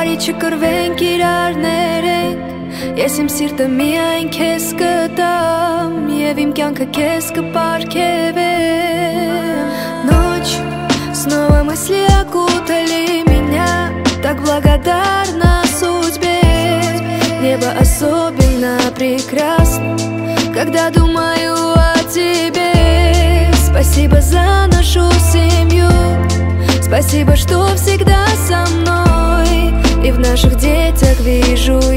Բարիչը կրվենք իրար ներենք, ես իմ սիրտը միայն քեզ կտամ, և իմ կյանքը քեզ կպարգևեմ. Ночь, снова мысли окутали меня, так благодарна судьбе. Небо особенно прекрасно, когда думаю о тебе. Спасибо за нашу семью, спасибо, что всегда со мной, и в наших детях вижу